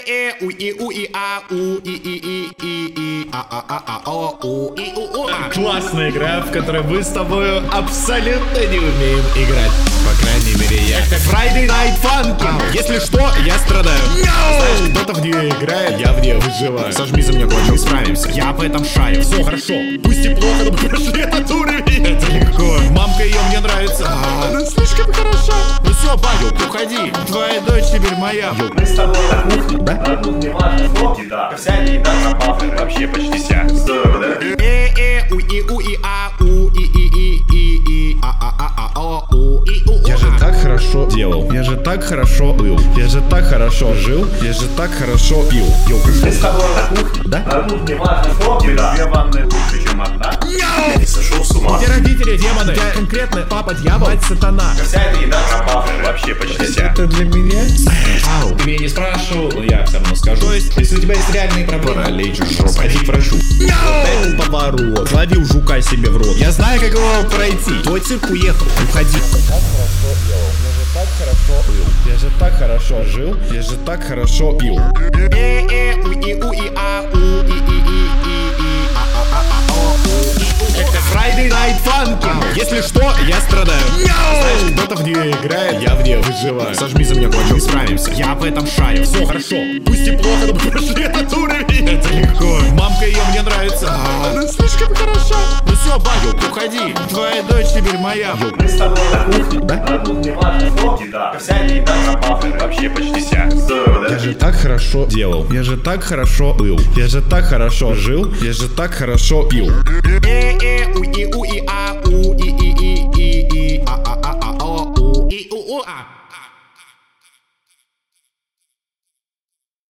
Классная игра, в которой мы с тобой абсолютно не умеем играть. По крайней мере, я. Это Friday Night Funkin'. Если что, я страдаю. Знаешь, кто-то в нее играет, я в нее выживаю. Сожми за меня кулачок, справимся. Я в этом шаю. Все хорошо. Пусть и плохо, но мы прошли этот уровень. Это легко. Мамка ее мне нравится. Она слишком хороша. Ну все, Багил, уходи. Твоя дочь теперь моя. Мы с тобой на кухне. Да? На кухне важно, что еда. Вся еда пропала. Вообще почти вся. Здорово, да? Я же так хорошо делал. Я же так хорошо был. Я же так хорошо жил. Я же так хорошо пил. Мы с тобой на кухне. Да? На кухне важно, что еда. Две ванны лучше, чем одна. Я не сошел с ума. Где родители демоны? Я конкретно папа дьявол, мать сатана. Вся эта еда пропала. Вообще почти вся. Это для меня? Ты меня не спрашивал, но я все равно скажу. То есть, если у тебя есть реальные проблемы, паралич жопа. сходи к врачу. Это поворот. Словил жука себе в рот. Я знаю, как его пройти. Твой цирк уехал. Уходи. Я же так хорошо жил. Я же так хорошо пил. Это Friday Night Funkin'. Если что, я страдаю. Знаешь, кто-то в нее играет, я в нее выживаю. Сожми за меня кулачок, справимся. Я в этом шаю. Все хорошо. Пусть и плохо, но мы прошли этот уровень. Это легко. Мамка ее мне нравится. Она слишком хороша. Ну все, Багил, уходи. Твоя дочь теперь моя. Мы с тобой на кухне. Да? На кухне важно, что еда. Вся еда пропала. Вообще почти вся. Здорово, да? Я же так хорошо делал. Я же так хорошо был. Я же так хорошо жил. Я же так хорошо пил.